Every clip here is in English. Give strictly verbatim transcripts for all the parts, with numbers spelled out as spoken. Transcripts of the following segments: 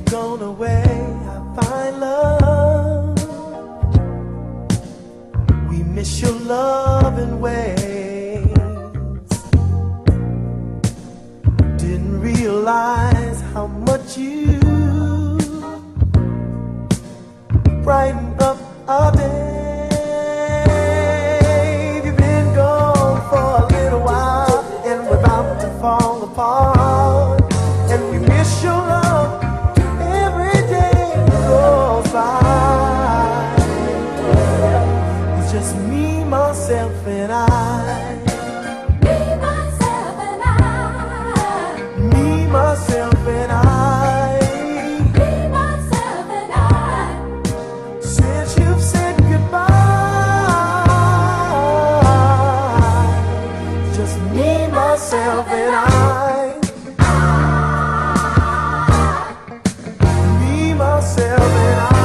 gone away, I find love. We miss your love in ways. Didn't realize how much you brightened up our day. You've been gone for a little while, and we're about to fall apart. And we miss your love every day goes by. It's just me, myself, and I. Me, myself, and I. Me, myself, and I. Me, myself, and I. Since you've said goodbye, just me, myself, and I. Me, myself, and I.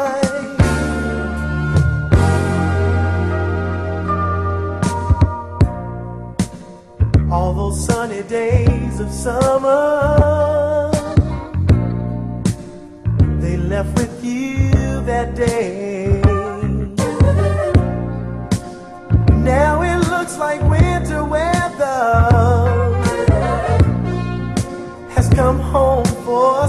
All those sunny days of summer, they left with you that day. Now it looks like winter weather has come home for a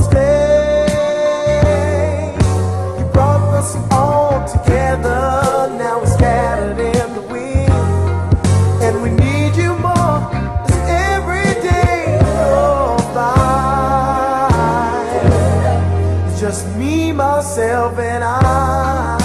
stay. You brought us all together, now we're scattered in the wind, and we need you more as every day goes by. It's just me, myself, and I.